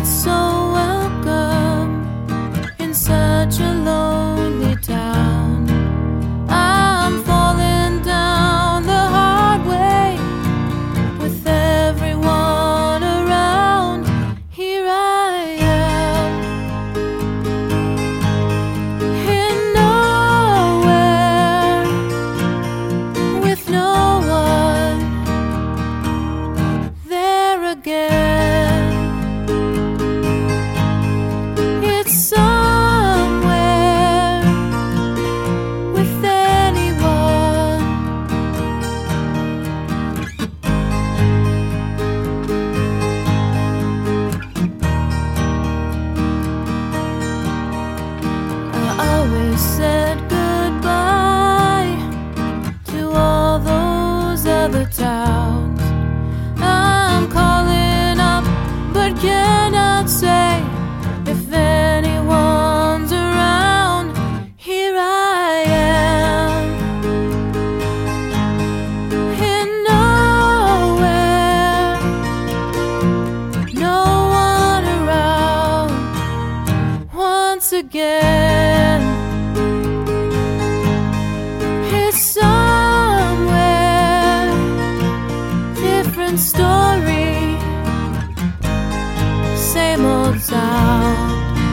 felt so welcome in such a lonely town. I'm falling down the hard way with everyone around. Here I am in nowhere with no one there again. It's somewhere with anyone. I always said goodbye to all those other towns. I'm calling up, but cannot say if anyone's around. Here I am in nowhere, no one around. Once again, it's somewhere, different story, same old sound.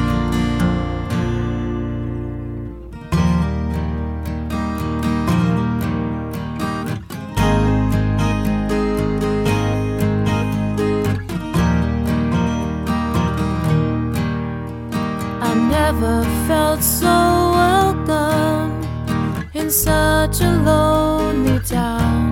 I never felt so welcome in such a lonely town.